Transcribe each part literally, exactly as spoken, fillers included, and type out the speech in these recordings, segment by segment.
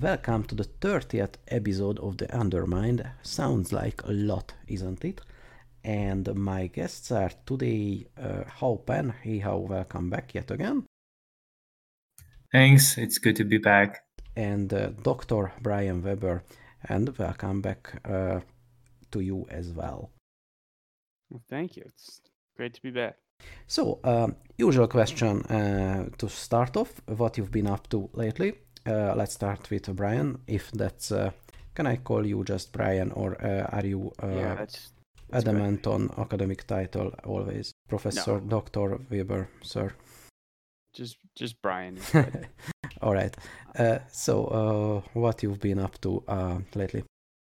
welcome to the thirtieth episode of The Undermined. Sounds like a lot, isn't it? And my guests are today uh, Hao Pen. Hey Hao, welcome back yet again. Thanks, it's good to be back. And uh, Doctor Brian Weber, and welcome back uh, to you as well. Well, thank you. It's great to be back. So, um, usual question uh, to start off, what you've been up to lately. Uh, let's start with Brian. If that's, uh, can I call you just Brian, or uh, are you uh, yeah, that's, that's adamant on academic title always? Professor, No. Doctor Weber, sir. Just, just Brian. Is good. All right. Uh, so, uh, what you've been up to uh, lately?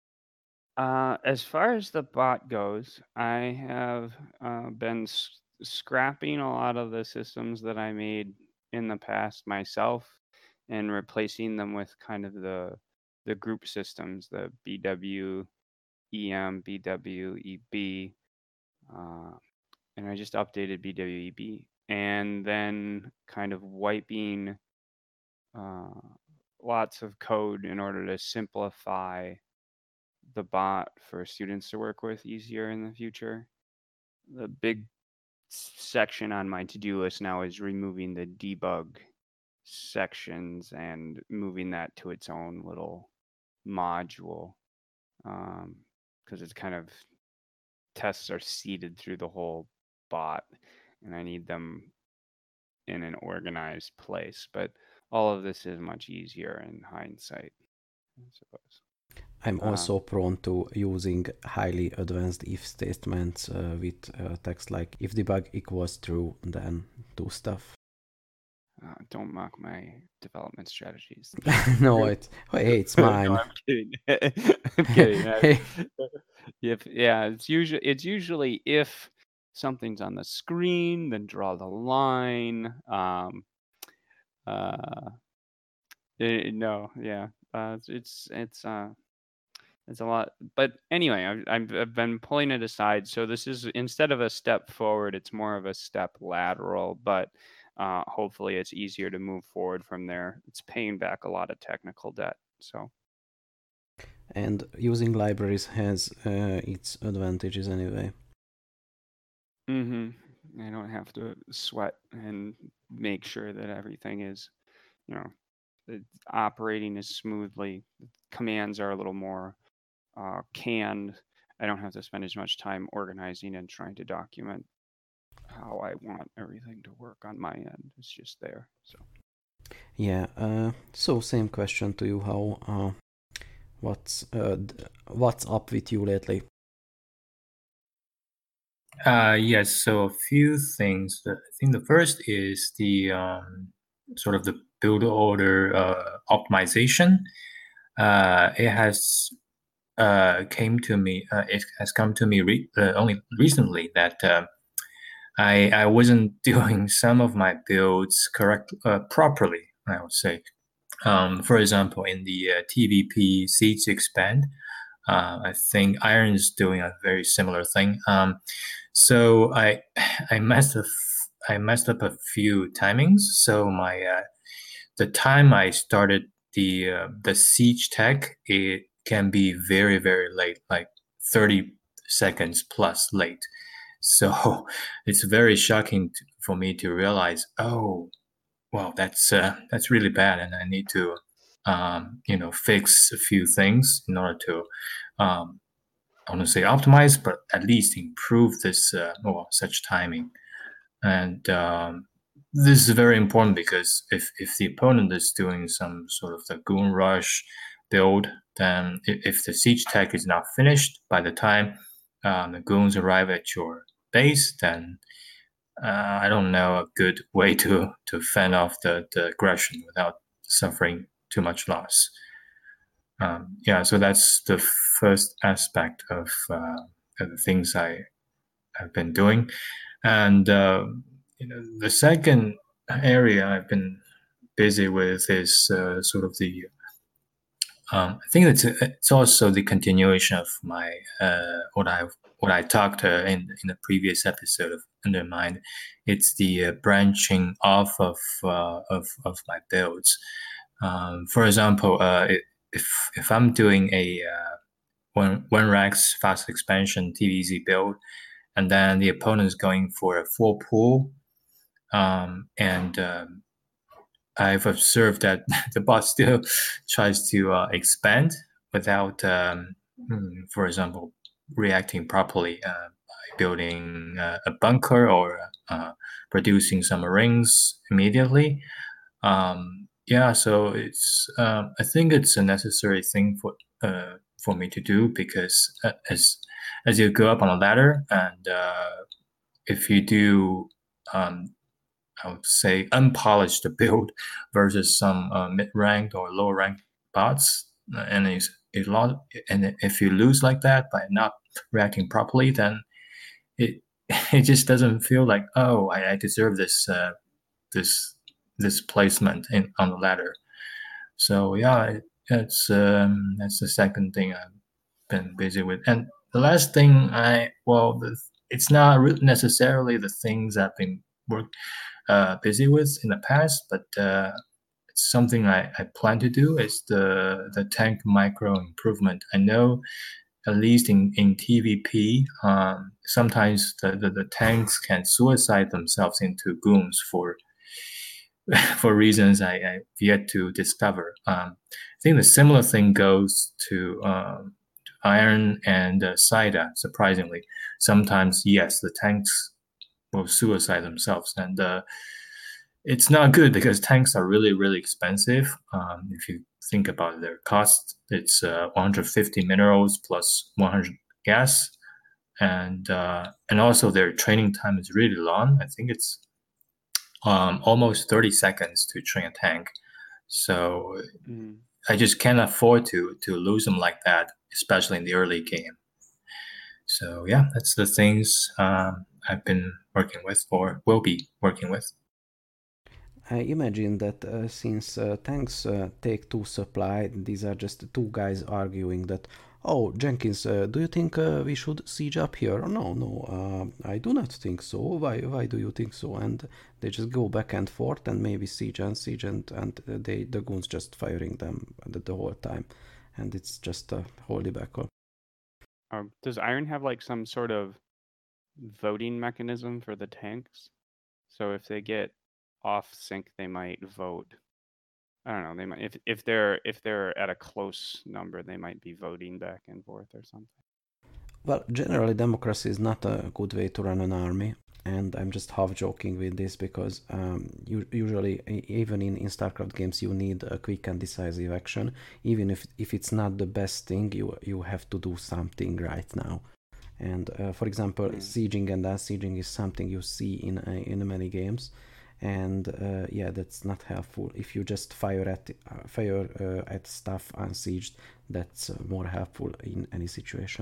Uh, as far as the bot goes, I have uh, been s- scrapping a lot of the systems that I made in the past myself and replacing them with kind of the the group systems, the B W E M, B W E B, uh, and I just updated B W E B, and then kind of wiping uh, lots of code in order to simplify the bot for students to work with easier in the future. The big section on my to-do list now is removing the debug sections and moving that to its own little module, um, because it's kind of tests are seeded through the whole bot, and I need them in an organized place. But all of this is much easier in hindsight, I suppose. I'm Um, also prone to using highly advanced if statements uh, with uh, text like if debug equals true, then do stuff. uh, don't mock my development strategies. no, it's hey, it's mine. No, I'm kidding. I'm kidding. I- if yeah, it's usually it's usually if something's on the screen, then draw the line. Um, uh, eh, no, yeah, uh, it's it's it's uh, it's a lot. But anyway, I've I've I've been pulling it aside. So this is instead of a step forward, it's more of a step lateral. But uh, hopefully, it's easier to move forward from there. It's paying back a lot of technical debt. So. And using libraries has uh, its advantages anyway. Mm-hmm. I don't have to sweat and make sure that everything is, you know, it's operating as smoothly. Commands are a little more uh, canned. I don't have to spend as much time organizing and trying to document how I want everything to work on my end. It's just there. So. Yeah. Uh, so same question to you. How? Uh, what's uh, what's up with you lately? Uh, yes, so a few things. I think the first is the um, sort of the build order uh, optimization. Uh, it has uh, came to me. Uh, it has come to me re- uh, only recently that uh, I I wasn't doing some of my builds correct uh, properly. I would say, um, for example, in the uh, T V P Siege Expand. Uh, I think Iron is doing a very similar thing. Um, so I I messed up I messed up a few timings. So my uh, the time I started the uh, the siege tech, it can be very very late, like thirty seconds plus late. So it's very shocking to, for me to realize, oh, well, that's uh, that's really bad, and I need to um, you know fix a few things in order to um, I want to say optimize, but at least improve this uh, or such timing. And um, this is very important because if, if the opponent is doing some sort of the goon rush build, then if, if the siege tech is not finished by the time um, the goons arrive at your base, then uh, I don't know a good way to to fend off the, the aggression without suffering too much loss. Um, yeah, so that's the first aspect of, uh, of the things I have been doing, and uh, you know, the second area I've been busy with is uh, sort of the. Um, I think it's it's also the continuation of my uh, what I what I talked uh, in in the previous episode of Undermined. It's the uh, branching off of uh, of of my builds. Um, for example, uh, it, if if I'm doing a uh, one one Rex fast expansion T V Z build, and then the opponent is going for a full pull, um, and um, I've observed that the bot still tries to uh, expand without, um, for example, reacting properly uh, by building uh, a bunker or uh, producing some rings immediately. Um, yeah, so it's um, I think it's a necessary thing for uh, for me to do, because uh, as as you go up on a ladder, and uh, if you do um, I would say unpolished build versus some uh, mid-ranked or low-ranked bots, and it's, it lost, and if you lose like that by not reacting properly, then it it just doesn't feel like, oh, I, I deserve this uh, this this placement in on the ladder. So yeah, it, it's um, that's the second thing I've been busy with, and the last thing I well, the, it's not necessarily the things I've been work uh, busy with in the past, but uh, it's something I, I plan to do is the the tank micro improvement. I know at least in, in T V P, um, sometimes the, the, the tanks can suicide themselves into goons for for reasons I, I've yet to discover. Um, I think the similar thing goes to um, Iron and uh, Saida, surprisingly. Sometimes, yes, the tanks will suicide themselves, and uh, it's not good because tanks are really, really expensive. Um, if you think about their cost, it's uh, one hundred fifty minerals plus one hundred gas, and uh, and also their training time is really long. I think it's um, almost thirty seconds to train a tank. So mm. I just can't afford to to lose them like that, especially in the early game. So yeah, that's the things um, I've been working with or will be working with. I imagine that uh, since uh, tanks uh, take two supply, these are just two guys arguing that, oh, Jenkins, uh, do you think uh, we should siege up here? No, no, uh, I do not think so. Why Why do you think so? And they just go back and forth and maybe siege and siege, and, and they the goons just firing them the, the whole time. And it's just a whole debacle. Um, does Iron have like some sort of voting mechanism for the tanks? So if they get off sync, they might vote. I don't know. They might if if they're if they're at a close number, they might be voting back and forth or something. Well, generally, democracy is not a good way to run an army, and I'm just half joking with this because um, you, usually, even in, in StarCraft games, you need a quick and decisive action. Even if if it's not the best thing, you you have to do something right now. And uh, for example, mm. sieging and unsieging is something you see in uh, in many games. And uh, yeah, that's not helpful. If you just fire at uh, fire uh, at stuff unsieged, that's uh, more helpful in any situation.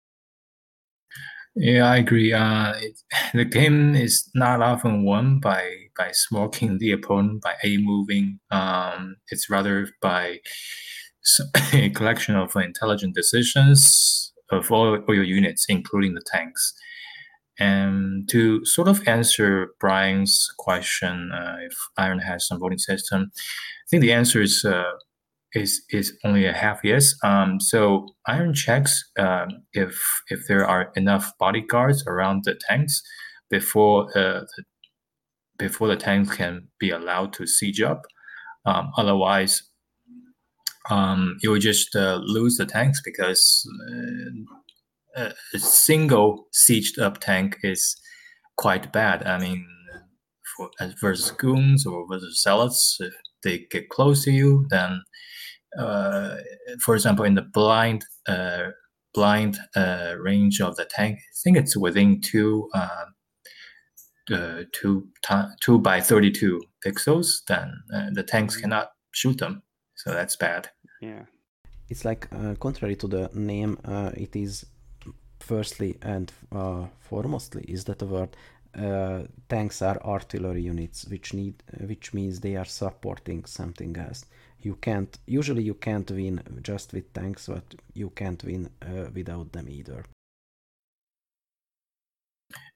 Yeah, I agree. Uh, it, the game is not often won by by smoking the opponent by a moving. Um, it's rather by a collection of intelligent decisions of all, all your units, including the tanks. And to sort of answer Brian's question, uh, if Iron has some voting system, I think the answer is uh, is is only a half yes. Um, so Iron checks uh, if if there are enough bodyguards around the tanks before uh, the, before the tanks can be allowed to siege up. Um, otherwise, um, you will just uh, lose the tanks because uh, a single sieged up tank is quite bad. I mean, for versus goons or versus zealots, if they get close to you, then uh, for example, in the blind uh, blind uh, range of the tank, I think it's within two uh, uh, two two by thirty-two pixels. Then uh, the tanks cannot shoot them, so that's bad. Yeah, it's like uh, contrary to the name, uh, it is firstly and uh, foremostly is that the word. Uh, tanks are artillery units, which need, which means they are supporting something else. You can't usually you can't win just with tanks, but you can't win uh, without them either.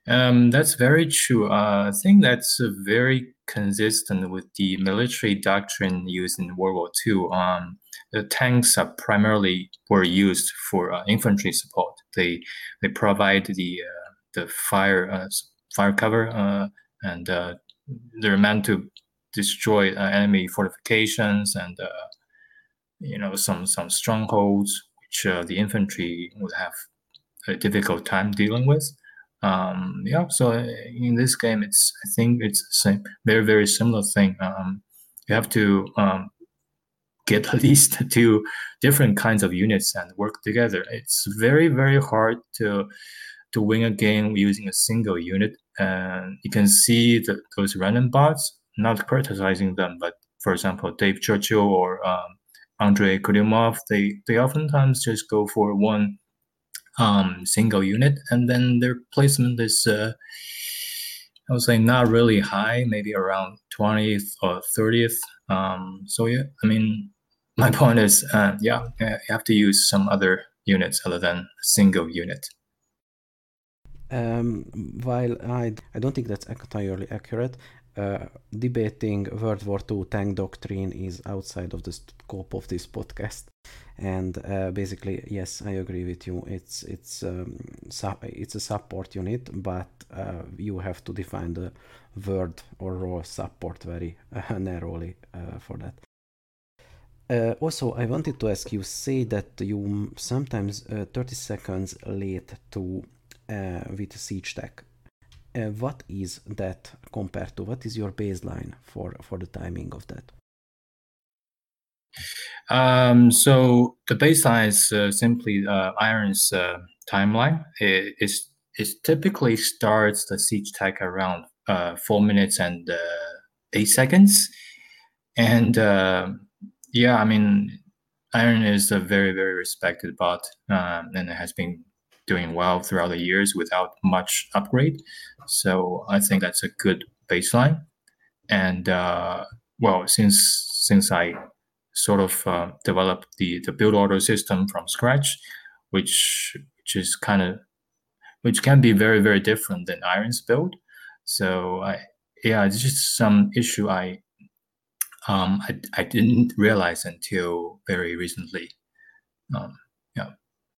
Um, that's very true. Uh, I think that's uh, very consistent with the military doctrine used in World War Two. Um, the tanks are primarily were used for uh, infantry support. They they provide the uh, the fire uh, fire cover, uh, and uh, they're meant to destroy uh, enemy fortifications and uh, you know some some strongholds, which uh, the infantry would have a difficult time dealing with. Um, yeah, so in this game, it's I think it's the same, very very similar thing. Um, you have to um, get at least two different kinds of units and work together. It's very very hard to to win a game using a single unit. And you can see that those random bots, not criticizing them, but for example, Dave Churchill or um, Andrei Kulimov, they they oftentimes just go for one um, single unit, and then their placement is, uh, I would say, not really high, maybe around twentieth or thirtieth. Um, so yeah, I mean, my point is, uh, yeah, you have to use some other units other than a single unit. Um, while I, I don't think that's entirely accurate, uh, debating World War Two tank doctrine is outside of the scope of this podcast. And uh, basically, yes, I agree with you. It's it's um, it's a support unit, but uh, you have to define the word or role support very uh, narrowly uh, for that. Uh, also, I wanted to ask you, say that you sometimes uh, thirty seconds late to uh, with siege tech. Uh, what is that compared to? What is your baseline for, for the timing of that? Um, so the baseline is uh, simply uh, Iron's uh, timeline. It, it's, it typically starts the siege tech around uh, four minutes and uh, eight seconds. And uh, yeah, I mean, Iron is a very, very respected bot, um, and it has been doing well throughout the years without much upgrade. So I think that's a good baseline. And uh, well, since since I sort of uh, developed the the build order system from scratch, which which is kind of which can be very very different than Iron's build. So I yeah, it's just some issue I um I, I didn't realize until very recently. Um, yeah.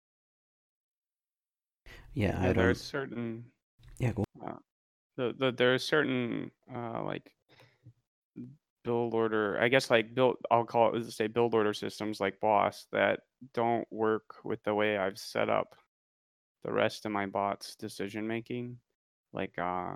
Yeah, Yeah, I there are don't. certain Yeah, go. uh, the, the there are certain uh, like build order, I guess like build I'll call it let's say build order systems like Boss that don't work with the way I've set up the rest of my bots decision making. Like uh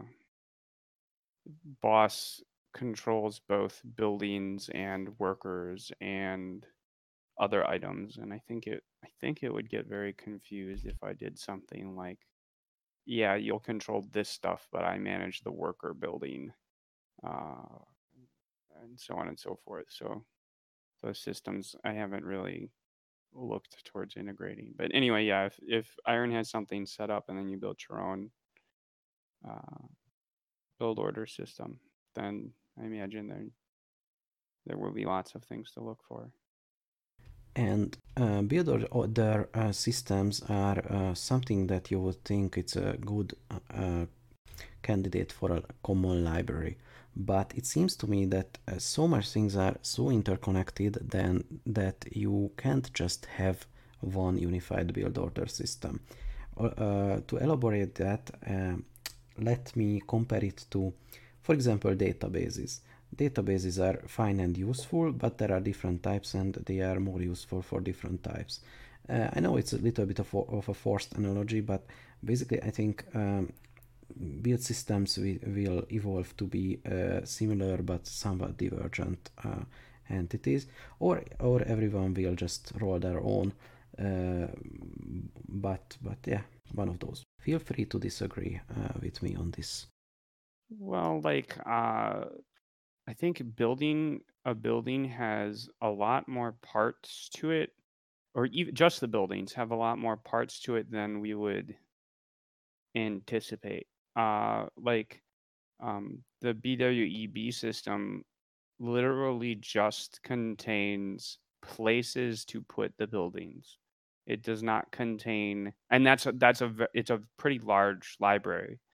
Boss controls both buildings and workers and other items, and I think it I think it would get very confused if I did something like, yeah, you'll control this stuff, but I manage the worker building, uh, and so on and so forth. So those systems I haven't really looked towards integrating. But anyway, yeah, if, if Iron has something set up and then you build your own uh, build order system, then I imagine there there will be lots of things to look for. And uh, build order uh, systems are uh, something that you would think it's a good uh, candidate for a common library. But it seems to me that uh, so much things are so interconnected then that you can't just have one unified build order system. Uh, to elaborate that, uh, let me compare it to, for example, databases. Databases are fine and useful, but there are different types and they are more useful for different types. Uh, I know it's a little bit of, of a forced analogy, but basically I think um, build systems will, will evolve to be uh, similar but somewhat divergent uh, entities, or or everyone will just roll their own. Uh, but but yeah, one of those. Feel free to disagree uh, with me on this. Well, like uh, I think building a building has a lot more parts to it, or even just the buildings have a lot more parts to it than we would anticipate. Uh, like um, the B W E B system literally just contains places to put the buildings. It does not contain, and that's a, that's a it's a pretty large library.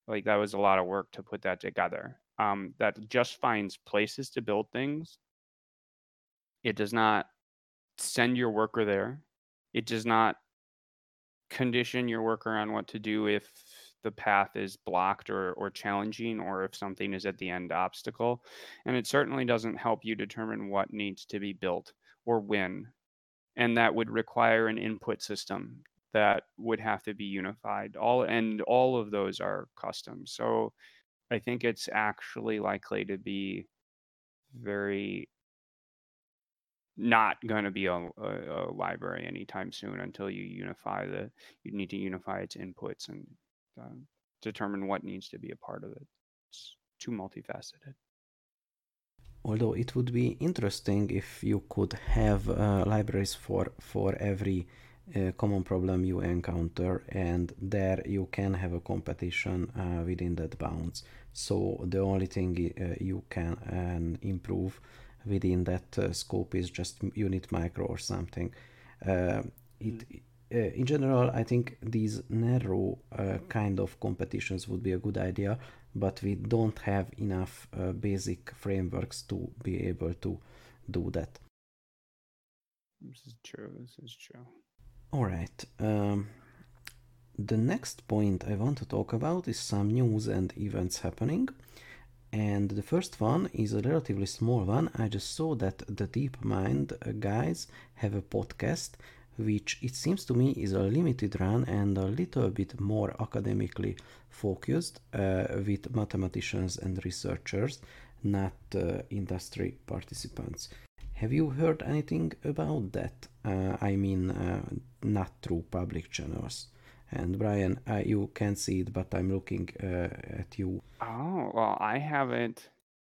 Like that was a lot of work to put that together. Um, that just finds places to build things. It does not send your worker there. It does not condition your worker on what to do if the path is blocked or, or challenging, or if something is at the end obstacle. And it certainly doesn't help you determine what needs to be built or when. And that would require an input system that would have to be unified. All and all of those are custom. So I think it's actually likely to be very not going to be a, a, a library anytime soon until you unify the you need to unify its inputs and uh, determine what needs to be a part of it. It's too multifaceted. Although it would be interesting if you could have uh, libraries for for every uh, common problem you encounter, and there you can have a competition uh, within that bounds. So the only thing uh, you can uh, improve within that uh, scope is just unit micro or something. Uh, it, uh, in general, I think these narrow uh, kind of competitions would be a good idea, but we don't have enough uh, basic frameworks to be able to do that. This is true. This is true. All right. Um, the next point I want to talk about is some news and events happening. And the first one is a relatively small one. I just saw that the DeepMind guys have a podcast, which it seems to me is a limited run and a little bit more academically focused uh, with mathematicians and researchers, not uh, industry participants. Have you heard anything about that? Uh, I mean, uh, not through public channels. And Brian, uh, you can't see it, but I'm looking uh, at you. Oh, well, I haven't,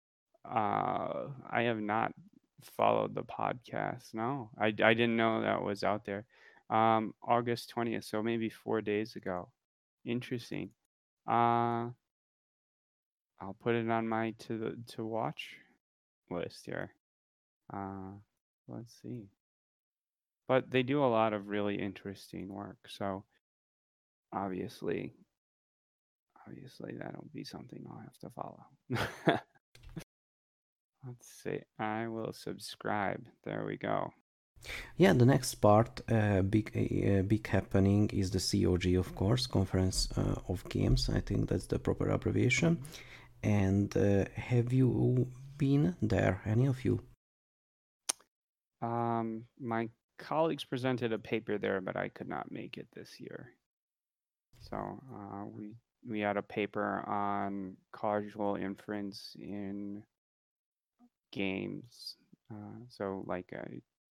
uh, I have not followed the podcast. No, I, I didn't know that was out there. Um, August twentieth, so maybe four days ago. Interesting. Uh, I'll put it on my to the to watch list here. Uh, let's see. But they do a lot of really interesting work, so obviously, obviously that'll be something I'll have to follow. Let's see. I will subscribe. There we go. Yeah, the next part, uh, big uh, big happening is the C O G, of course, Conference uh, of Games. I think that's the proper abbreviation. And uh, have you been there, any of you? Um, my colleagues presented a paper there, but I could not make it this year. So uh, we we had a paper on causal inference in games. Uh, so like uh,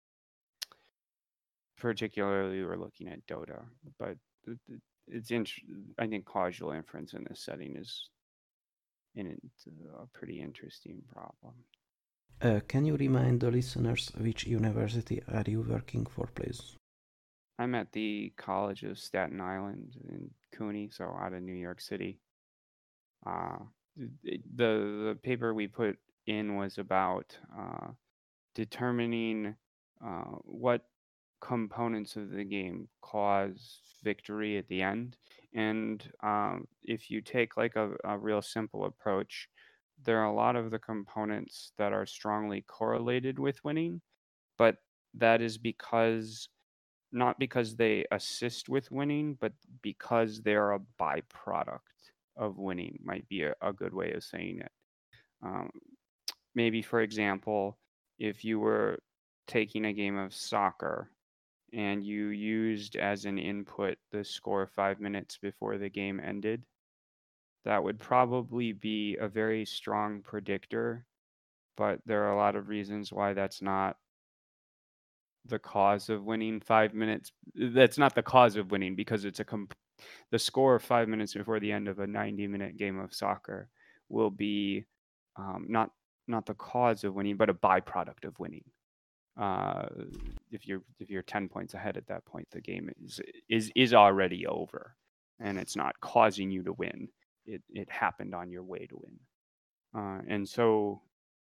particularly we're looking at Dota, but it's int- I think causal inference in this setting is in a pretty interesting problem. Uh, can you remind the listeners which university are you working for, please? I'm at the College of Staten Island in Cooney, so out of New York City. Uh, the the paper we put in was about uh, determining uh, what components of the game cause victory at the end. And um, if you take like a, a real simple approach, there are a lot of the components that are strongly correlated with winning, but that is because not because they assist with winning, but because they're a byproduct of winning, might be a, a good way of saying it. Um, maybe, for example, if you were taking a game of soccer and you used as an input the score five minutes before the game ended, that would probably be a very strong predictor, but there are a lot of reasons why that's not the cause of winning five minutes. That's not the cause of winning because it's a comp- the score of five minutes before the end of a ninety minute game of soccer will be um, not not the cause of winning, but a byproduct of winning. Uh, if you're if you're ten points ahead at that point, the game is is is already over, and it's not causing you to win. It it happened on your way to win, uh, and so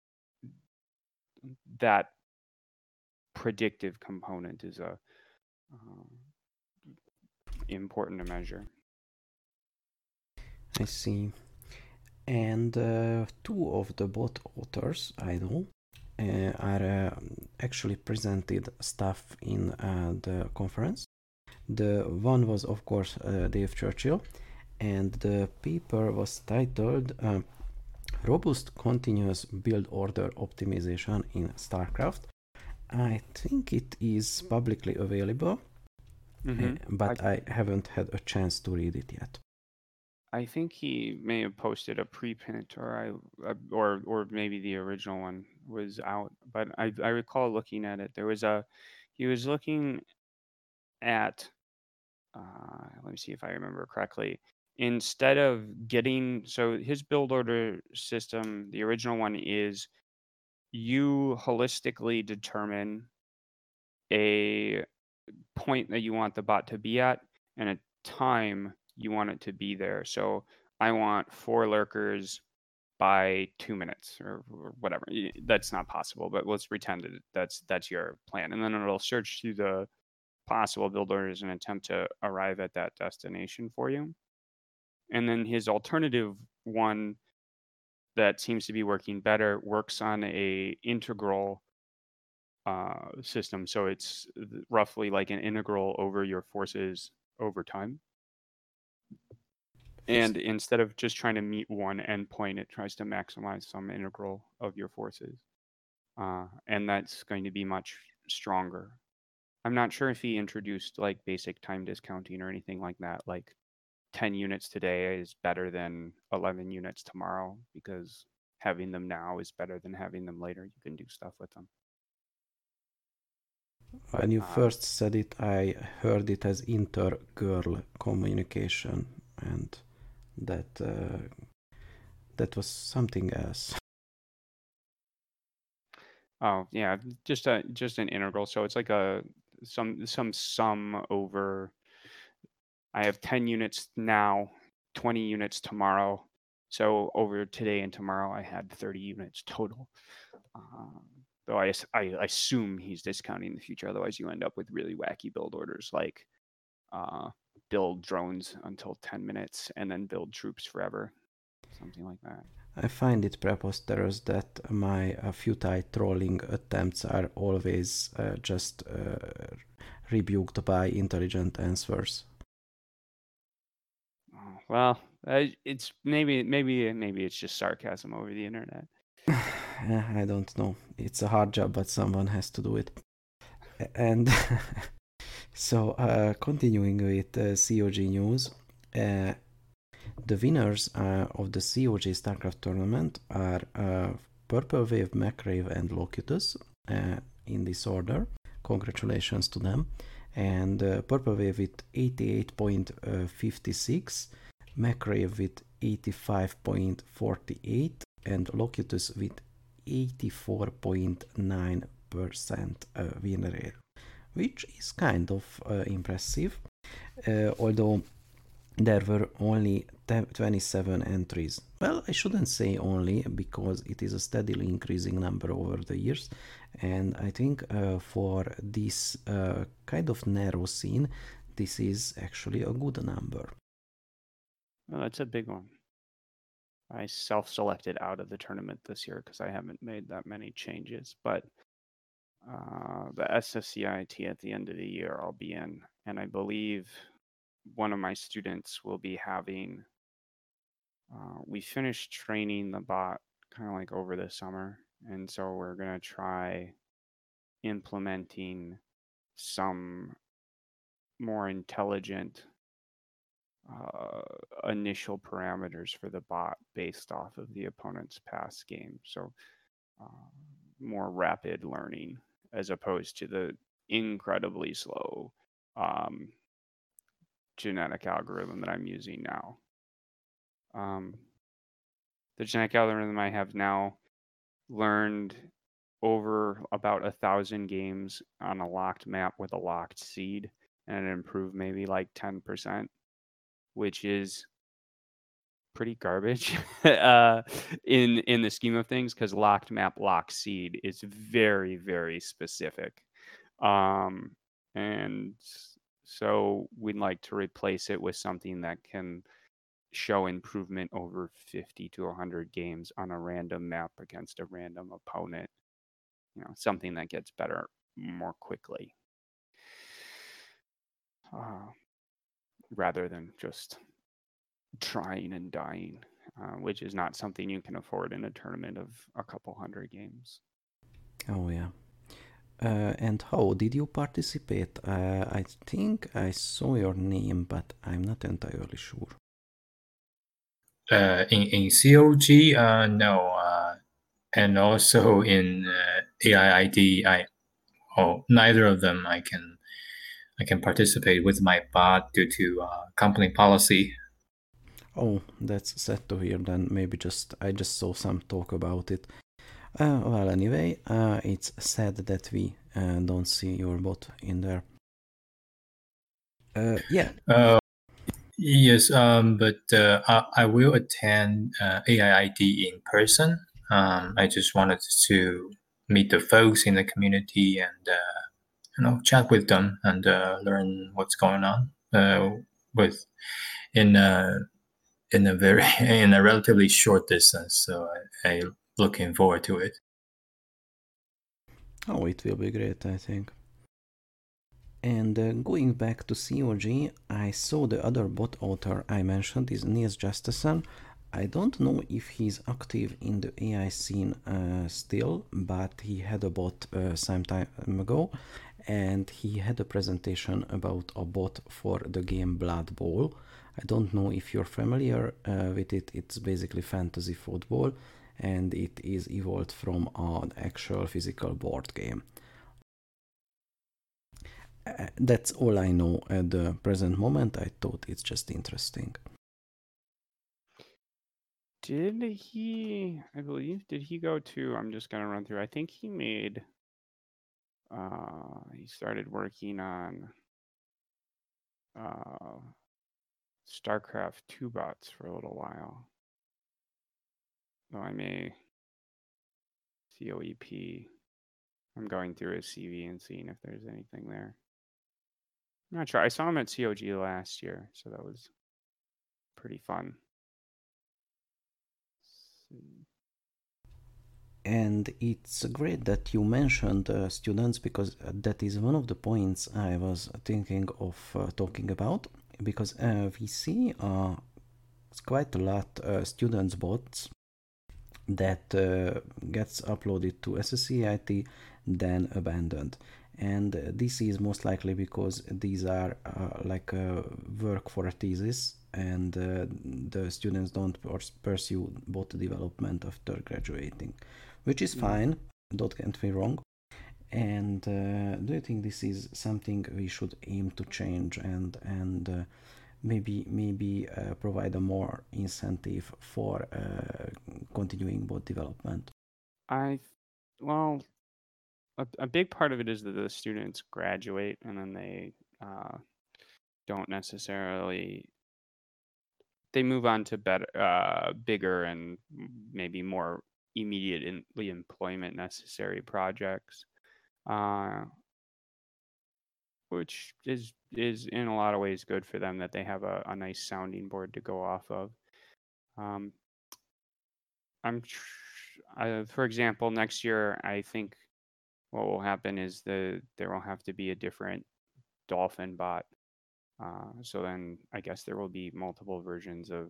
that predictive component is a uh, important to measure. I see. And uh, two of the bot authors, I know, uh, are uh, actually presented stuff in uh, the conference. The one was, of course, uh, Dave Churchill, and the paper was titled uh, Robust Continuous Build Order Optimization in StarCraft. I think it is publicly available, Mm-hmm. uh, but I, I haven't had a chance to read it yet. I think he may have posted a preprint, or I, uh, or or maybe the original one was out. But I I recall looking at it. There was a, he was looking at. Uh, let me see if I remember correctly. Instead of getting, so his build order system, the original one is you holistically determine a point that you want the bot to be at and a time you want it to be there. So I want four lurkers by two minutes or, or whatever. Y- That's not possible, but let's pretend that that's that's your plan, and then it'll search through the possible build orders and attempt to arrive at that destination for you. And then his alternative one that seems to be working better works on a integral uh, system. So it's th- roughly like an integral over your forces over time. And instead of just trying to meet one endpoint, it tries to maximize some integral of your forces. Uh, and that's going to be much stronger. I'm not sure if he introduced like basic time discounting or anything like that. Like ten units today is better than eleven units tomorrow, because having them now is better than having them later. You can do stuff with them. But When you um, first said it, I heard it as inter-girl communication, and that uh, that was something else. oh yeah, just a just an integral. So it's like a some some sum over. I have ten units now, twenty units tomorrow. So over today and tomorrow, I had thirty units total. Um, though I, I I assume he's discounting in the future. Otherwise, you end up with really wacky build orders like uh, build drones until ten minutes and then build troops forever, something like that. I find it preposterous that my uh, futile trolling attempts are always uh, just uh, rebuked by intelligent answers. Oh, well, uh, it's maybe maybe maybe it's just sarcasm over the internet. I don't know. It's a hard job, but someone has to do it. And so, uh, continuing with uh, C O G news, uh, the winners uh, of the C O G StarCraft tournament are uh, Purple Wave, Macrave, and Locutus uh, in this order. Congratulations to them. And uh, Purple Wave with eighty-eight point five six, Macrave with eighty-five point four eight, and Locutus with eighty-four point nine percent uh, win rate, which is kind of uh, impressive, uh, although there were only twenty-seven entries. Well, I shouldn't say only, because it is a steadily increasing number over the years, and I think uh, for this uh, kind of narrow scene, this is actually a good number. Well, that's a big one. I self-selected out of the tournament this year because I haven't made that many changes, but uh, the S S C I T at the end of the year I'll be in, and I believe one of my students will be having. Uh, we finished training the bot kind of like over the summer, and so we're gonna try implementing some more intelligent uh, initial parameters for the bot based off of the opponent's past game. So uh, more rapid learning as opposed to the incredibly slow um, genetic algorithm that I'm using now. Um, the genetic algorithm I have now learned over about a thousand games on a locked map with a locked seed, and it improved maybe like ten percent, which is pretty garbage uh, in in the scheme of things, because locked map locked seed is very very specific, um, and so we'd like to replace it with something that can show improvement over fifty to one hundred games on a random map against a random opponent. You know, something that gets better more quickly, uh, rather than just trying and dying, uh, which is not something you can afford in a tournament of a couple hundred games. Oh yeah. Uh, and how did you participate? Uh, I think I saw your name, but I'm not entirely sure. Uh, in in C O G, uh, no, uh, and also in uh, A I I D, I oh neither of them I can I can participate with my bot due to uh, company policy. Oh, that's sad to hear. Then maybe just I just saw some talk about it. Uh, well, anyway, uh, it's sad that we uh, don't see your bot in there. Uh, yeah. Uh, yes, um, but uh, I, I will attend uh, A I I D in person. Um, I just wanted to meet the folks in the community and uh, you know chat with them and uh, learn what's going on uh, with in a in a very in a relatively short distance. So I, I looking forward to it. Oh, it will be great, I think. And uh, going back to C O G, I saw the other bot author I mentioned is Niels Justason. I don't know if he's active in the A I scene uh, still, but he had a bot uh, some time ago, and he had a presentation about a bot for the game Blood Bowl. I don't know if you're familiar uh, with it. It's basically fantasy football, and it is evolved from an actual physical board game. Uh, that's all I know at the present moment. I thought it's just interesting. Did he, I believe, did he go to, I'm just going to run through, I think he made, uh, he started working on uh, StarCraft two bots for a little while. Though I may, C O E P, I'm going through his C V and seeing if there's anything there. I'm not sure. I saw him at C O G last year, so that was pretty fun. And it's great that you mentioned uh, students, because that is one of the points I was thinking of uh, talking about, because uh, we see uh, quite a lot uh, students bots that uh, gets uploaded to S S C I T, then abandoned. And uh, this is most likely because these are uh, like a work for a thesis, and uh, the students don't pursue bot development after graduating, which is fine, don't get me wrong. And uh, do you think this is something we should aim to change, and and uh, maybe maybe uh, provide a more incentive for uh, continuing bot development? I, well, a, a big part of it is that the students graduate and then they uh, don't necessarily, they move on to better, uh, bigger and maybe more immediately employment necessary projects, uh, which is is in a lot of ways good for them that they have a, a nice sounding board to go off of. Um, I'm, tr- I, for example, next year I think what will happen is the there will have to be a different Dolphin bot. Uh, so then I guess there will be multiple versions of.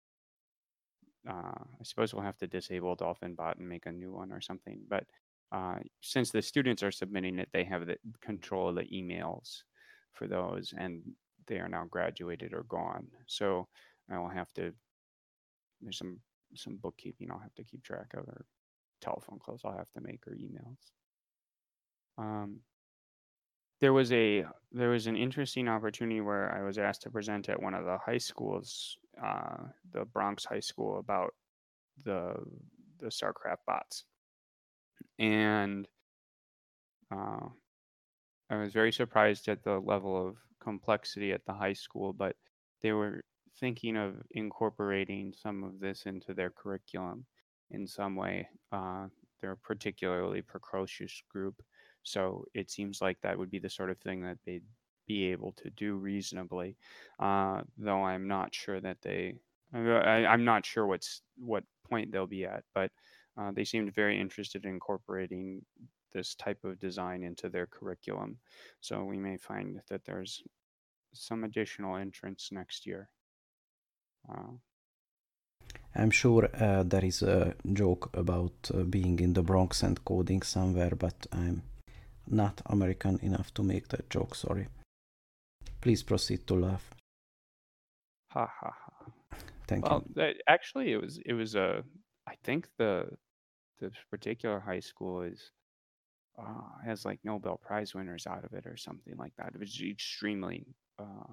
Uh, I suppose we'll have to disable Dolphin bot and make a new one or something. But uh, since the students are submitting it, they have the control of the emails for those, and they are now graduated or gone. So I will have to. There's some some bookkeeping I'll have to keep track of, or telephone calls I'll have to make, or emails. Um, there was a there was an interesting opportunity where I was asked to present at one of the high schools, uh, the Bronx High School, about the the StarCraft bots, and uh, I was very surprised at the level of complexity at the high school. But they were thinking of incorporating some of this into their curriculum in some way. Uh, they're a particularly precocious group, so it seems like that would be the sort of thing that they'd be able to do reasonably, uh, though I'm not sure that they I, I'm not sure what's what point they'll be at, but uh, they seemed very interested in incorporating this type of design into their curriculum. So we may find that there's some additional entrants next year. Uh, I'm sure uh, there is a joke about uh, being in the Bronx and coding somewhere, but I'm not American enough to make that joke, sorry. Please proceed to laugh. ha ha ha. Thank Well, you. that, actually, it was it was a. I think the this particular high school is uh, has like Nobel Prize winners out of it or something like that. It was extremely uh,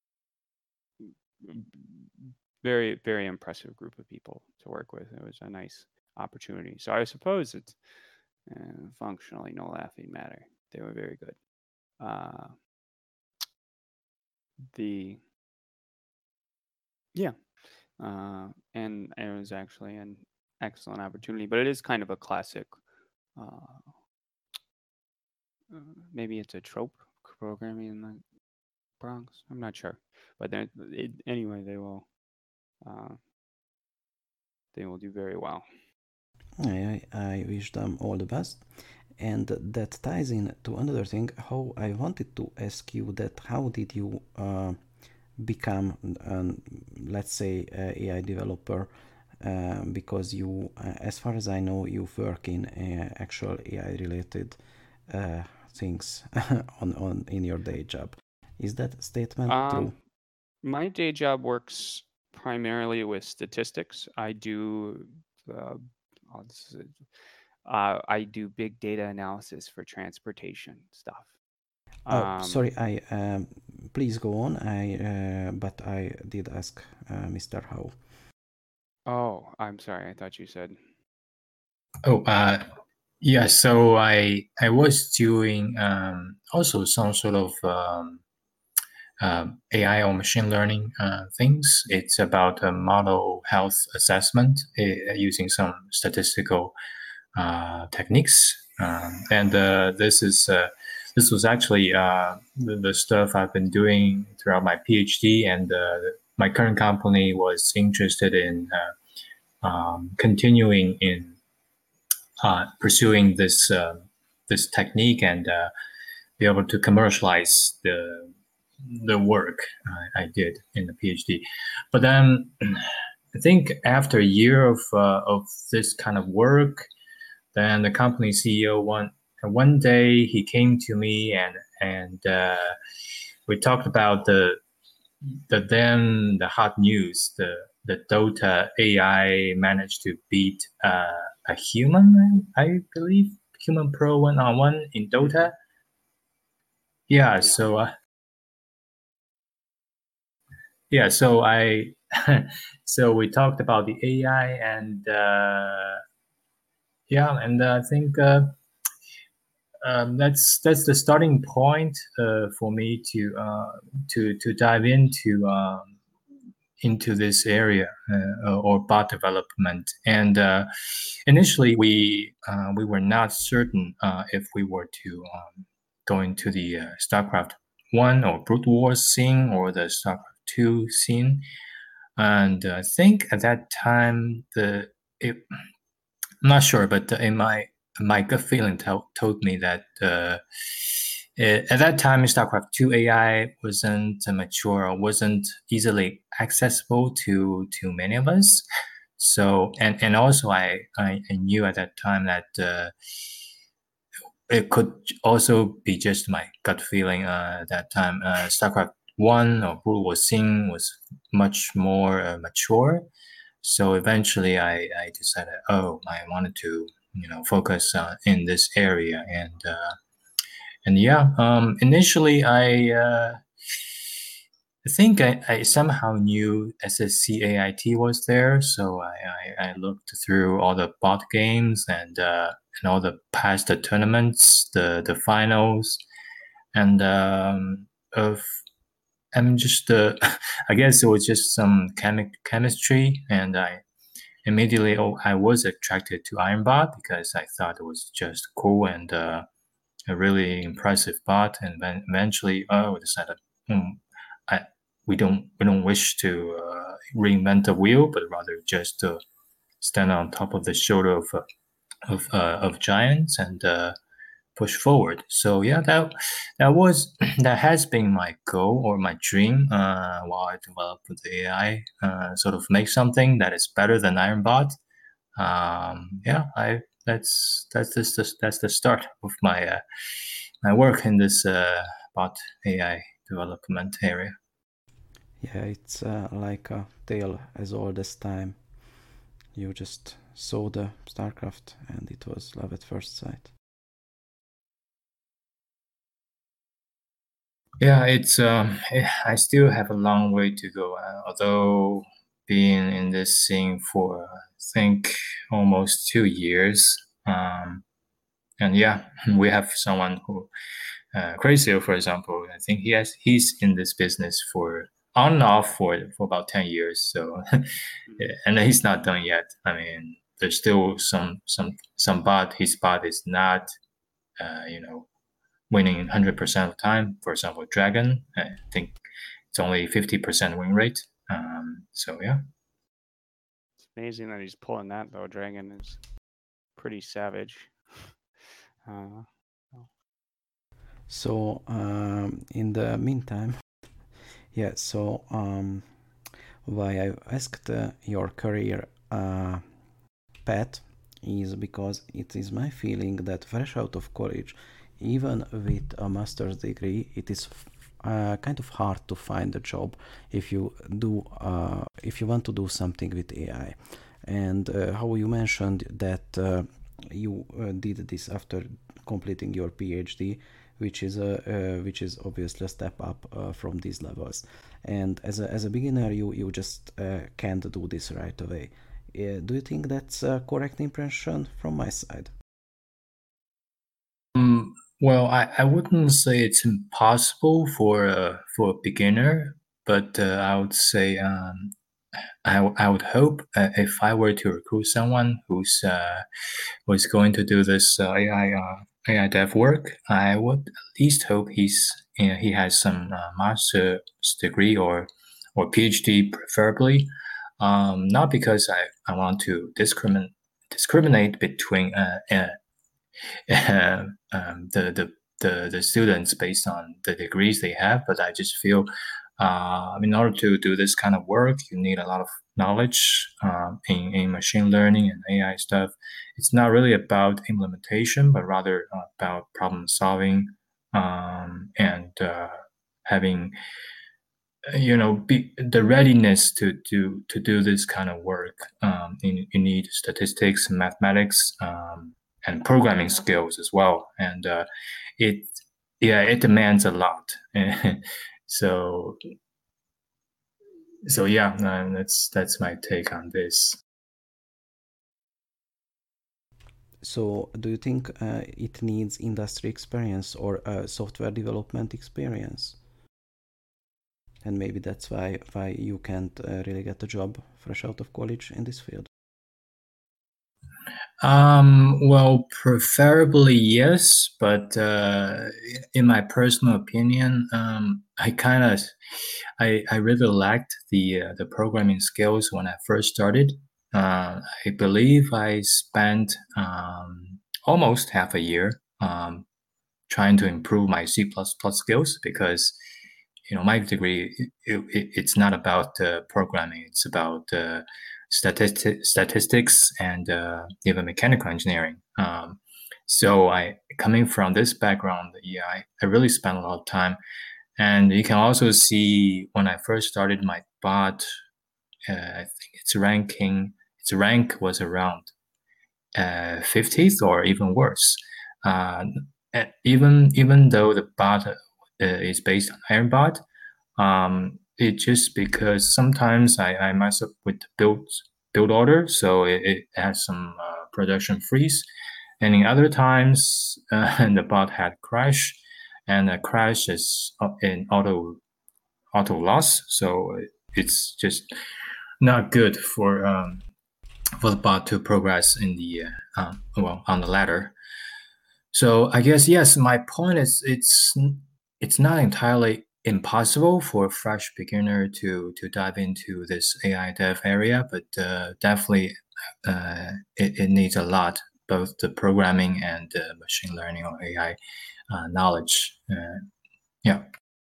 very very impressive group of people to work with. It was a nice opportunity. So I suppose it's uh, functionally no laughing matter. They were very good. Uh, the yeah, uh, and it was actually an excellent opportunity. But it is kind of a classic. Uh, uh, maybe it's a trope programming in the Bronx. I'm not sure, but then it, anyway, they will uh, they will do very well. I, I wish them all the best. And that ties in to another thing, how I wanted to ask you that how did you uh, become, um, let's say, a AI developer, uh, because you, uh, as far as I know, you work in uh, actual A I related uh, things on, on in your day job. Is that statement Um, true? my day job works primarily with statistics. I do uh, oh, this is a- uh, I do big data analysis for transportation stuff. Oh, Um, sorry, I um, please go on. I uh, but I did ask uh, Mister Howe. oh, I'm sorry. I thought you said. Oh, uh, yeah. So I I was doing um, also some sort of um, um, A I or machine learning uh, things. It's about a model health assessment uh, using some statistical uh, techniques, um, and uh, this is uh, this was actually uh, the, the stuff I've been doing throughout my PhD, and uh, my current company was interested in uh, um, continuing in uh, pursuing this uh, this technique and uh, be able to commercialize the the work I, I did in the PhD. But then I think after a year of uh, of this kind of work, then the company C E O one one day he came to me and and uh, we talked about the the then the hot news, the the Dota A I managed to beat uh, a human, I believe, human pro one on one in Dota. Yeah, Yeah. so uh, yeah, so I so we talked about the A I and uh, yeah, and I think uh, um, that's that's the starting point uh, for me to uh, to to dive into um, into this area uh, or bot development. And uh, initially, we uh, we were not certain uh, if we were to um, go into the uh, StarCraft one or Brood Wars scene or the StarCraft two scene. And uh, I think at that time, the it, I'm not sure, but in my my gut feeling to, told me that uh, it, at that time, StarCraft two A I wasn't mature or wasn't easily accessible to to many of us. So and and also I I, I knew at that time that uh, it could also be just my gut feeling uh, at that time. Uh, StarCraft one or Brood War Sing was much more uh, mature. So eventually I, I decided, oh, I wanted to, you know, focus uh, in this area. And, uh, and yeah, um, initially I, uh, I think I, I somehow knew S S C A I T was there. So I, I, I looked through all the bot games and, uh, and all the past the tournaments, the, the finals, and, um, of, I'm just, uh, I guess it was just some chemi- chemistry and I, immediately oh, I was attracted to Ironbot because I thought it was just cool and uh, a really impressive bot. And then eventually, oh, we decided, hmm, I we don't we don't wish to uh, reinvent the wheel, but rather just to stand on top of the shoulder of uh, of uh, of giants and uh, push forward. So yeah, that that was that has been my goal or my dream uh, while I developed the A I. Uh, sort of make something that is better than Ironbot. Um, yeah, I that's that's this, this that's the start of my uh, my work in this uh, bot A I development area. Yeah, it's uh, like a tale as old as time. You just saw the StarCraft and it was love at first sight. Yeah, it's um, I still have a long way to go. Uh, although being in this scene for I think almost two years, um, and yeah, we have someone who, uh, Crazy, for example. I think he has he's in this business for on and off for for about ten years. So, and he's not done yet. I mean, there's still some some some bot. His bot is not, uh, you know. winning one hundred percent of the time. For example, Dragon, I think it's only fifty percent win rate. Um, so yeah. It's amazing that he's pulling that though. Dragon is pretty savage. Uh, so um, in the meantime, yeah, so um, why I asked uh, your career uh, path is because it is my feeling that fresh out of college, even with a master's degree, it is uh, kind of hard to find a job if you do uh, if you want to do something with A I. And uh, how you mentioned that uh, you uh, did this after completing your PhD, which is a uh, which is obviously a step up uh, from these levels. And as a as a beginner, you you just uh, can't do this right away. Uh, do you think that's a correct impression from my side? Um, well, I, I wouldn't say it's impossible for a for a beginner, but uh, I would say um, I, I would hope uh, if I were to recruit someone who's uh, who's going to do this uh, A I uh, A I dev work, I would at least hope he's you know, he has some uh, master's degree or or PhD preferably. Um, not because I, I want to discriminate discriminate between uh, uh, uh, um, the, the the the students based on the degrees they have, but I just feel uh, in order to do this kind of work, you need a lot of knowledge uh, in in machine learning and A I stuff. It's not really about implementation, but rather about problem solving um, and uh, having you know be the readiness to do to do this kind of work. Um, you, you need statistics and mathematics um, and programming skills as well, and uh, it yeah it demands a lot. so so yeah, uh, that's that's my take on this. So do you think uh, it needs industry experience or uh, software development experience? And maybe that's why why you can't uh, really get a job fresh out of college in this field. Um, well, preferably yes, but uh, in my personal opinion, um, I kind of, I, I really lacked the uh, the programming skills when I first started. Uh, I believe I spent um, almost half a year um, trying to improve my C plus plus skills because, you know, my degree it, it, it's not about uh, programming; it's about uh, Statistic, statistics and uh, even mechanical engineering. Um, so I, coming from this background, yeah, I, I really spent a lot of time. And you can also see when I first started my bot, uh, I think its ranking, its rank was around uh, fiftieth or even worse. Uh, even even though the bot uh, is based on Ironbot, um, it just because sometimes I, I mess up with the build build order, so it, it has some uh, production freeze, and in other times uh, the bot had crash, and the crash is in auto auto loss, so it's just not good for um, for the bot to progress in the uh, um, well on the ladder. So I guess yes, my point is it's it's not entirely impossible for a fresh beginner to to dive into this A I dev area, but uh, definitely uh, it, it needs a lot, both the programming and uh, machine learning or A I uh, knowledge. Uh, yeah.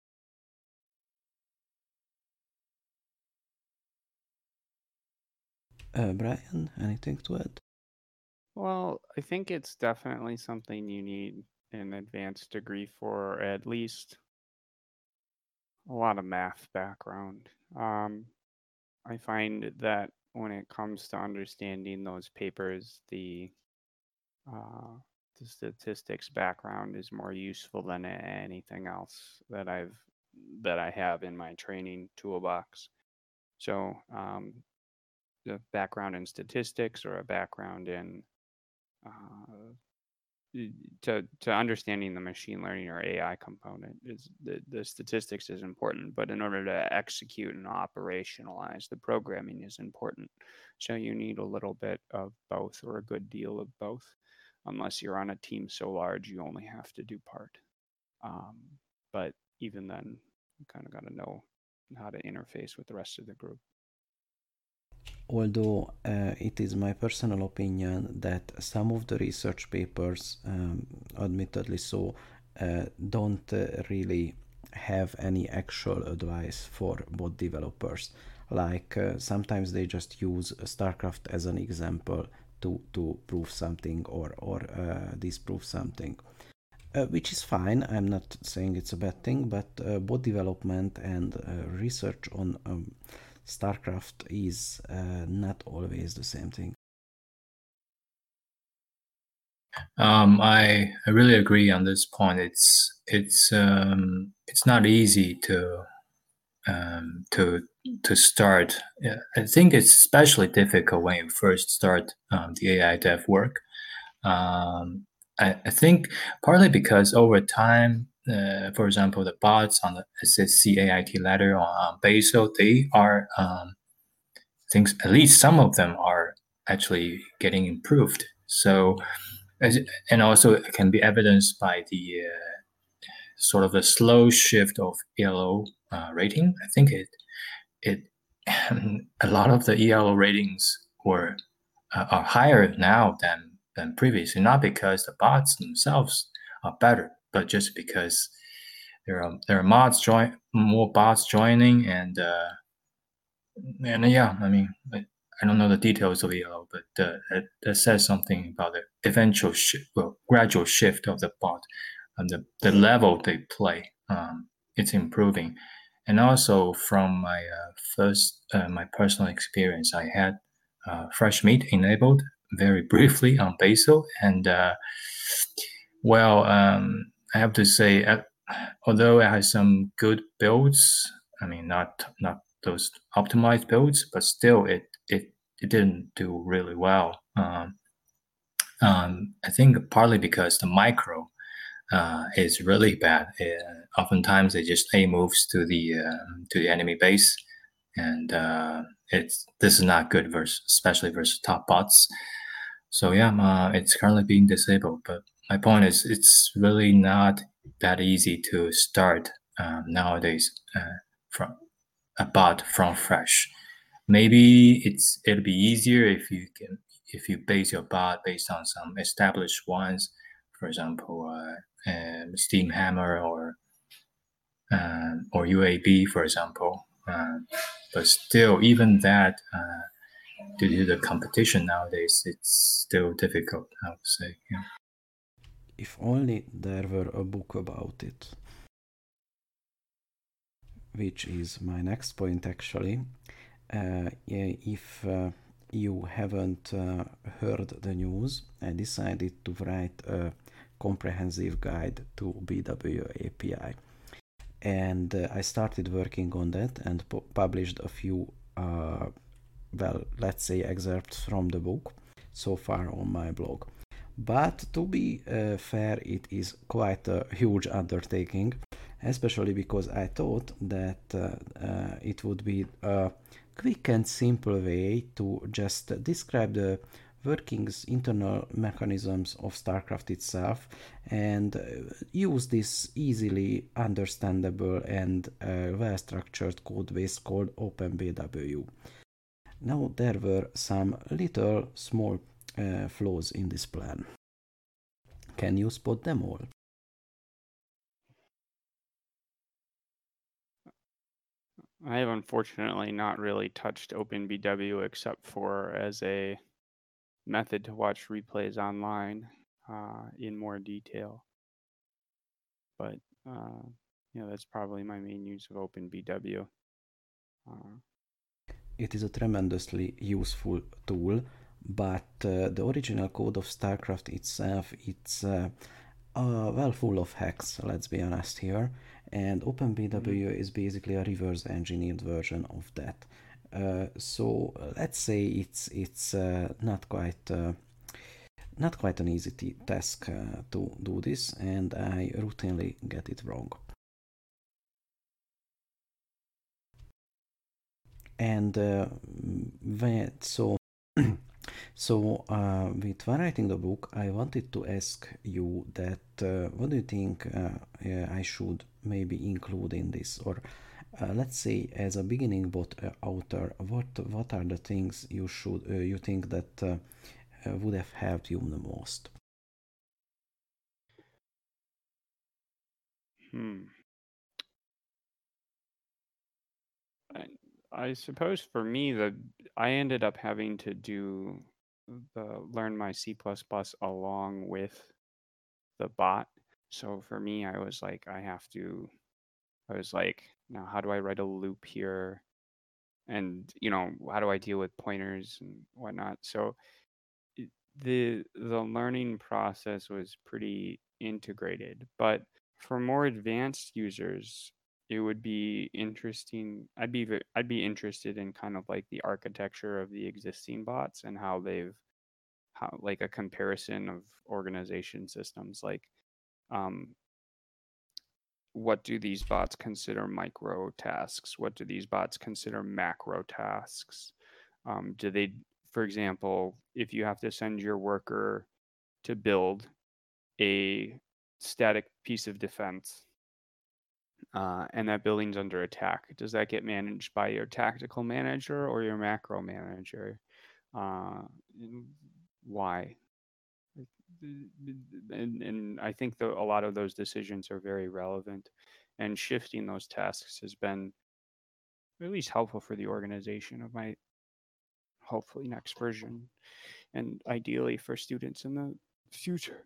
Uh, Brian, anything to add? Well, I think it's definitely something you need an advanced degree for, or at least a lot of math background. Um, I find that when it comes to understanding those papers, the uh, the statistics background is more useful than anything else that I've that I have in my training toolbox. So, um, the background in statistics or a background in uh, to to understanding the machine learning or A I component is the, the statistics is important, but in order to execute and operationalize the programming is important. So you need a little bit of both or a good deal of both. Unless you're on a team so large, you only have to do part. Um, but even then, you kind of got to know how to interface with the rest of the group. Although uh, it is my personal opinion that some of the research papers, um, admittedly so, uh, don't uh, really have any actual advice for bot developers. Like uh, sometimes they just use StarCraft as an example to, to prove something or, or uh, disprove something. Uh, which is fine, I'm not saying it's a bad thing, but uh, bot development and uh, research on um, StarCraft is uh, not always the same thing. Um, I I really agree on this point. It's it's um, it's not easy to um, to to start. I think it's especially difficult when you first start um, the A I dev work. Um, I, I think partly because over time, uh, for example, the bots on the S S C A I T ladder on Bazel, they are um, things. At least some of them are actually getting improved. So, and also it can be evidenced by the uh, sort of a slow shift of E L O uh, rating. I think it it a lot of the E L O ratings were uh, are higher now than than previously, not because the bots themselves are better, but just because there are there are mods join more bots joining and uh, and yeah, I mean I, I don't know the details of E L O, but uh, it, that says something about the eventual shift, well, gradual shift of the bot and the, the level they play. Um, it's improving. And also from my uh, first, uh, my personal experience, I had uh, fresh meat enabled very briefly on Bazel. And uh, well, um, I have to say, uh, although it has some good builds, I mean, not not those optimized builds, but still, it it, it didn't do really well. Um, um, I think partly because the micro uh, is really bad. Uh, oftentimes, it just A moves to the uh, to the enemy base, and uh, it's this is not good versus especially versus top bots. So yeah, uh, it's currently being disabled. But my point is, it's really not that easy to start um, nowadays uh, from a bot from fresh. Maybe it's it'll be easier if you can if you base your bot based on some established ones, for example, uh, um, Steam Hammer or uh, or U A B, for example. Uh, but still, even that, uh, due to the competition nowadays, it's still difficult, I would say. Yeah. If only there were a book about it. Which is my next point, actually. Uh, if uh, you haven't uh, heard the news, I decided to write a comprehensive guide to B W A P I. And uh, I started working on that and pu- published a few, uh, well, let's say excerpts from the book so far on my blog. But to be uh, fair, it is quite a huge undertaking, especially because I thought that uh, uh, it would be a quick and simple way to just describe the workings, internal mechanisms of StarCraft itself, and uh, use this easily understandable and uh, well-structured code base called OpenBW. Now there were some little small uh, flaws in this plan. Can you spot them all? I have unfortunately not really touched OpenBW except for as a method to watch replays online uh, in more detail. But uh, you know, that's probably my main use of OpenBW. Uh, it is a tremendously useful tool, but uh, the original code of StarCraft itself, it's uh, uh, well full of hacks, let's be honest here, and OpenBW mm-hmm. is basically a reverse engineered version of that. Uh, so let's say it's it's uh, not quite uh, not quite an easy t- task uh, to do this, and I routinely get it wrong. And uh, when, so so uh, with when writing the book, I wanted to ask you that uh, what do you think uh, I should maybe include in this, or uh, let's say as a beginning bot uh, author, what what are the things you should uh, you think that uh, uh, would have helped you the most? Hmm. I, I suppose for me, the I ended up having to do the learn my C plus plus along with the bot. So for me, I was like, I have to. I was like, now how do I write a loop here? And you know, how do I deal with pointers and whatnot? So it, the the learning process was pretty integrated. But for more advanced users, it would be interesting. I'd be I'd be interested in kind of like the architecture of the existing bots and how they've how like a comparison of organization systems. Like, um, what do these bots consider micro tasks? What do these bots consider macro tasks? Um, do they, for example, if you have to send your worker to build a static piece of defense, Uh, and that building's under attack, does that get managed by your tactical manager or your macro manager? Uh, why? And, and I think the, a lot of those decisions are very relevant, and shifting those tasks has been at least helpful for the organization of my hopefully next version, and ideally for students in the future.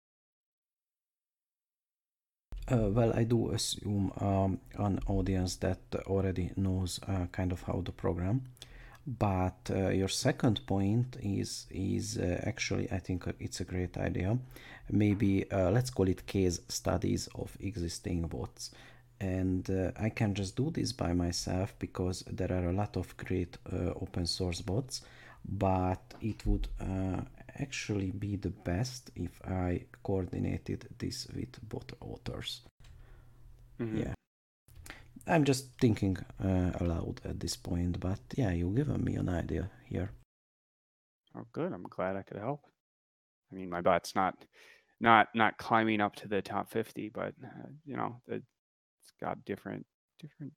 Uh, well, I do assume um, an audience that already knows uh, kind of how to program. But uh, your second point is is uh, actually, I think it's a great idea. Maybe uh, let's call it case studies of existing bots. And uh, I can just do this by myself because there are a lot of great uh, open source bots, but it would uh, actually be the best if I coordinated this with bot authors. Mm-hmm. Yeah. I'm just thinking uh, aloud at this point, but yeah, you've given me an idea here. Oh, good. I'm glad I could help. I mean, my bot's not not not climbing up to the top fifty, but uh, you know, it's got different different.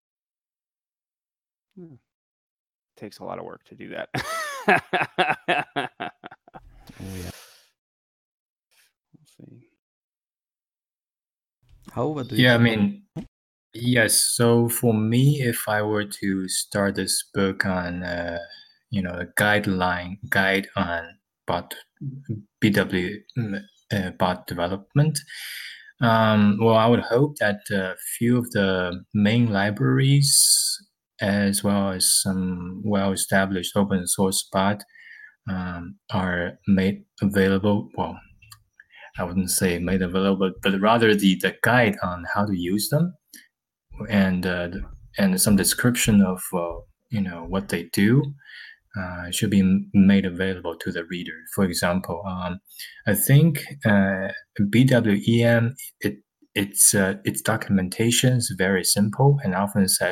Hmm. It takes a lot of work to do that. Oh yeah. Let's see. How would you? Yeah, I mean. Yes. So for me, if I were to start this book on, uh, you know, a guideline guide on bot B W uh, bot development, um, well, I would hope that a few of the main libraries, as well as some well-established open source bot, um, are made available. Well, I wouldn't say made available, but rather the the guide on how to use them. And uh, and some description of uh, you know what they do uh, should be made available to the reader. For example, um, I think uh, B W E M it its uh, its documentation is very simple and often says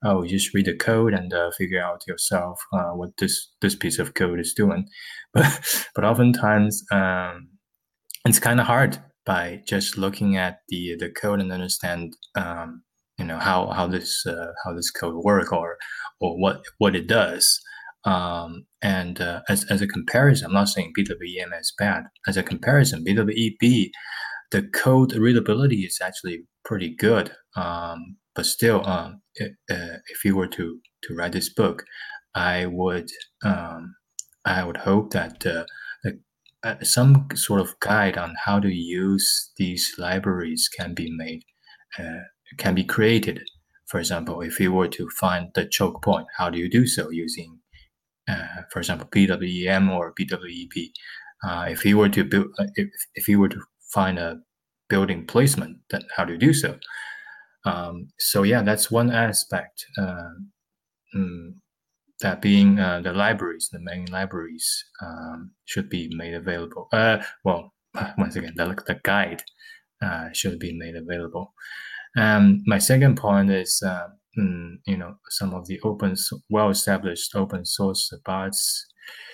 oh, you just read the code and uh, figure out yourself uh, what this this piece of code is doing. But but oftentimes um, it's kind of hard by just looking at the the code and understand um, you know how how this uh, how this code work or or what what it does. Um, and uh, as as a comparison, I'm not saying B W E M is bad. As a comparison, B W E B, the code readability is actually pretty good. Um, but still, um, it, uh, if you were to to write this book, I would um, I would hope that uh, the, uh, some sort of guide on how to use these libraries can be made, uh, can be created. For example, if you were to find the choke point, how do you do so using, uh, for example, B W E M or B W E B? Uh, if you were to build, uh, if if you were to find a building placement, then how do you do so? Um, so yeah, that's one aspect. Uh, mm, that being uh, the libraries, the main libraries um, should be made available. Uh, well, once again, the, the guide uh, should be made available. Um, my second point is, uh, mm, you know, some of the open, well-established open source bots.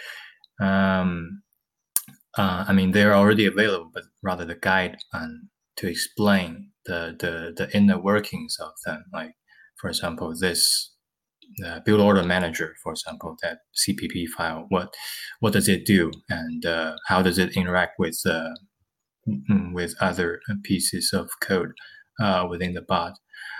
Um, uh, I mean, they're already available, but rather the guide on to explain the the the inner workings of them. Like, for example, this uh, build order manager, for example, that C P P file. What what does it do, and uh, how does it interact with uh, with other pieces of code uh, within the bot?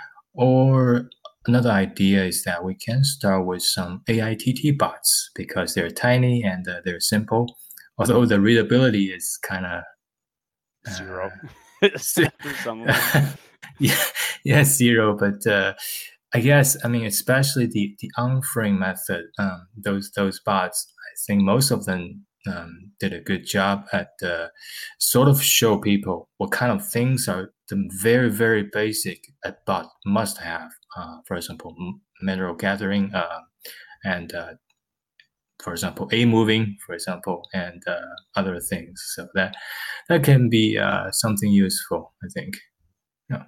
Or another idea is that we can start with some A I T T bots because they're tiny and uh, they're simple. Although the readability is kind of uh, zero. Some of them. yeah, yeah, zero. But uh, I guess I mean, especially the the on-frame method, um, those those bots. I think most of them um, did a good job at uh, sort of show people what kind of things are the very very basic a bot must have. Uh, for example, mineral gathering uh, and uh, for example, A moving, for example, and uh, other things. So that that can be uh, something useful, I think. Yeah.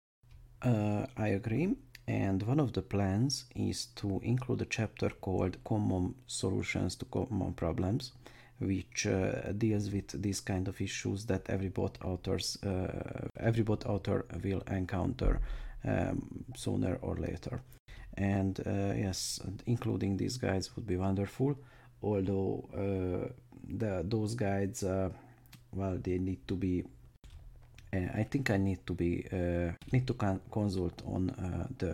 Uh, I agree. And one of the plans is to include a chapter called Common Solutions to Common Problems, which uh, deals with these kind of issues that every bot authors, uh, every bot author will encounter um, sooner or later. And uh, yes, including these guides would be wonderful. Although uh, the those guides, uh, well, they need to be. Uh, I think I need to be uh, need to con- consult on uh, the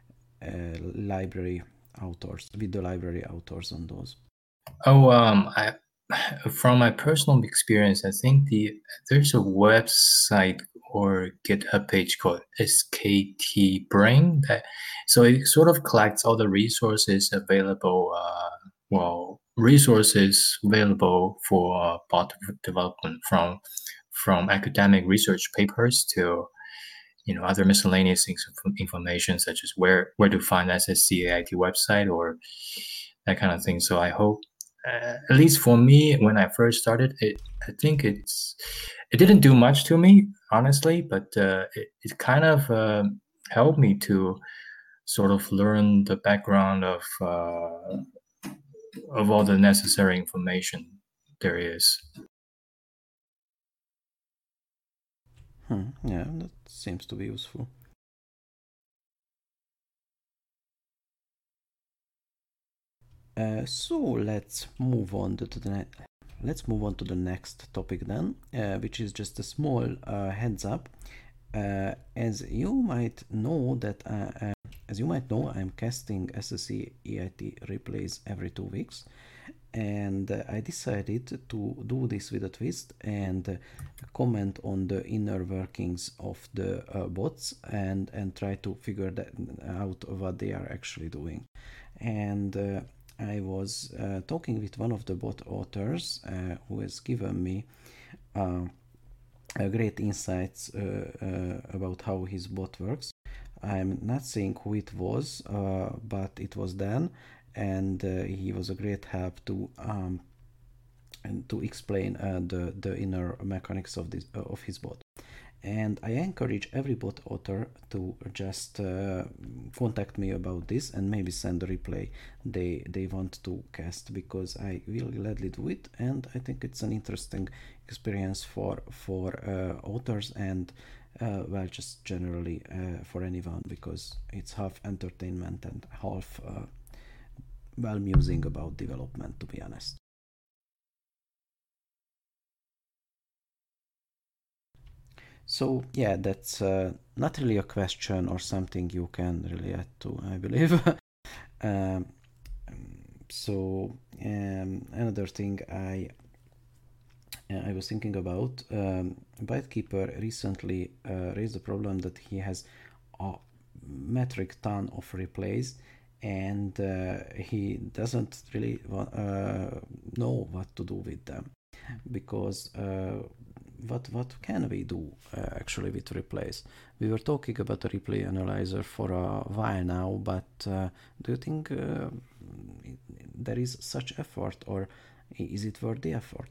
uh, library authors with the library authors on those. Oh, um, I from my personal experience, I think the there's a website or GitHub page called S K T Brain that so it sort of collects all the resources available. Uh, well, resources available for uh, bot development from from academic research papers to you know other miscellaneous things, information such as where where to find S S C A I T website or that kind of thing. So I hope, uh, at least for me, when I first started, it I think it's it didn't do much to me, honestly, but uh, it it kind of uh, helped me to sort of learn the background of uh, of all the necessary information there is. Hmm, yeah, that seems to be useful. Uh, so let's move on to the ne- let's move on to the next topic then, uh, which is just a small uh, heads up. Uh, as you might know that uh, uh, as you might know, I'm casting S S C E I T replays every two weeks, and uh, I decided to do this with a twist and uh, comment on the inner workings of the uh, bots and and try to figure that out what they are actually doing. And uh, I was uh, talking with one of the bot authors uh, who has given me uh, uh, great insights uh, uh, about how his bot works. I'm not saying who it was, uh, but it was Dan, and uh, he was a great help to um, and to explain uh, the the inner mechanics of this uh, of his bot. And I encourage every bot author to just uh, contact me about this and maybe send a replay they they want to cast, because I will gladly do it, and I think it's an interesting experience for for uh, authors and uh, well, just generally uh, for anyone, because it's half entertainment and half uh, well musing about development, to be honest. So yeah, that's uh, not really a question or something you can relate to, I believe. um, so um, another thing I I was thinking about, um, ByteKeeper recently uh, raised the problem that he has a metric ton of replays, and uh, he doesn't really wa- uh, know what to do with them, because uh, what what can we do uh, actually with replays? We were talking about a replay analyzer for a while now, but uh, do you think uh, there is such effort, or is it worth the effort?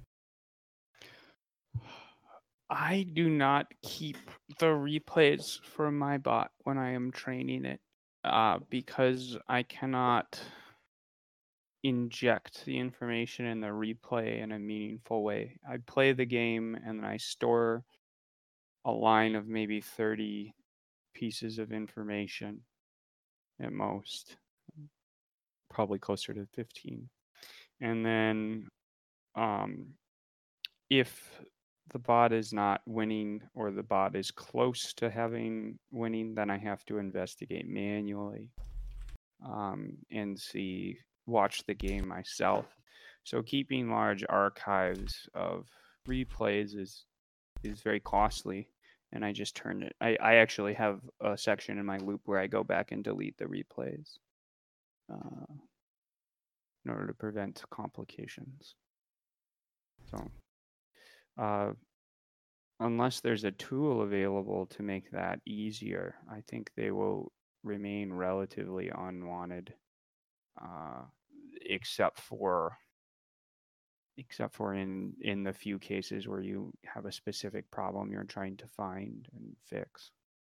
I do not keep the replays for my bot when I am training it, uh, because I cannot inject the information in the replay in a meaningful way. I play the game and I store a line of maybe thirty pieces of information at most, probably closer to fifteen. And then um, if the bot is not winning or the bot is close to having winning, then I have to investigate manually um, and see, watch the game myself. So keeping large archives of replays is is very costly, and I just turn it. I, I actually have a section in my loop where I go back and delete the replays uh, in order to prevent complications. So uh, unless there's a tool available to make that easier, I think they will remain relatively unwanted, uh, except for except for in in the few cases where you have a specific problem you're trying to find and fix.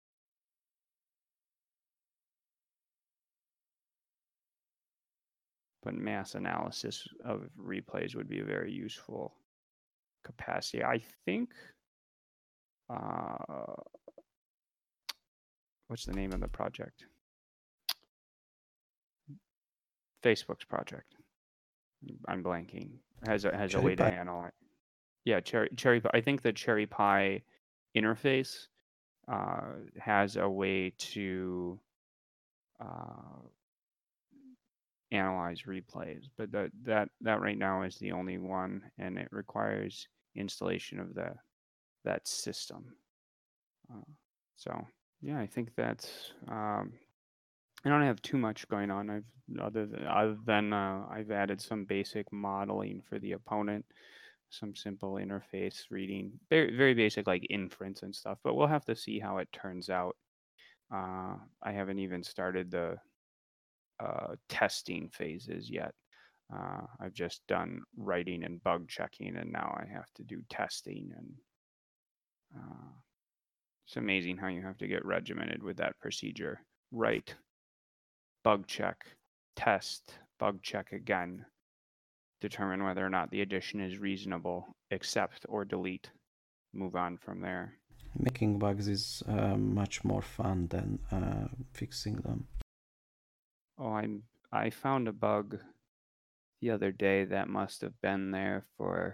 But mass analysis of replays would be a very useful capacity. I think, uh, what's the name of the project? Facebook's project. I'm blanking. Has a has a way to CherryPy. analyze. Yeah, Cherry Cherry. I think the Cherry Pie interface uh, has a way to uh, analyze replays, but that that that right now is the only one, and it requires installation of the that system. Uh, so yeah, I think that's. Um, I don't have too much going on. I've other than, other than uh, I've added some basic modeling for the opponent, some simple interface reading, very very basic like inference and stuff. But we'll have to see how it turns out. Uh, I haven't even started the uh, testing phases yet. Uh, I've just done writing and bug checking, and now I have to do testing. And uh, it's amazing how you have to get regimented with that procedure. Write, bug check, test, bug check again, determine whether or not the addition is reasonable, accept or delete, move on from there. Making bugs is uh, much more fun than uh, fixing them. Oh, I'm I found a bug the other day that must have been there for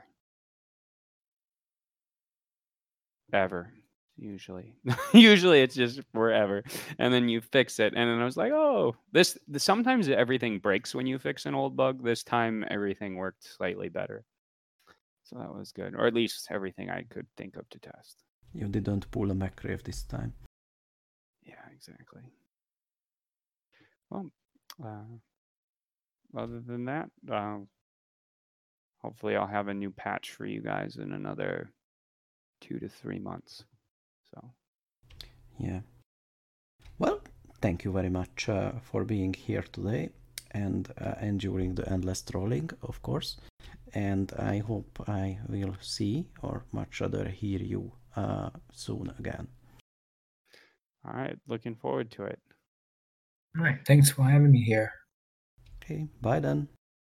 ever. Usually, usually it's just forever, and then you fix it, and then I was like, oh, this. Sometimes everything breaks when you fix an old bug. This time, everything worked slightly better, so that was good, or at least everything I could think of to test. You didn't pull a McRave this time. Yeah, exactly. Well, uh, other than that, uh, hopefully I'll have a new patch for you guys in another two to three months. So. Yeah. Well, thank you very much uh, for being here today and uh, enduring the endless trolling, of course. And I hope I will see, or much rather hear you uh, soon again. All right, looking forward to it. All right, thanks for having me here. Okay, bye then.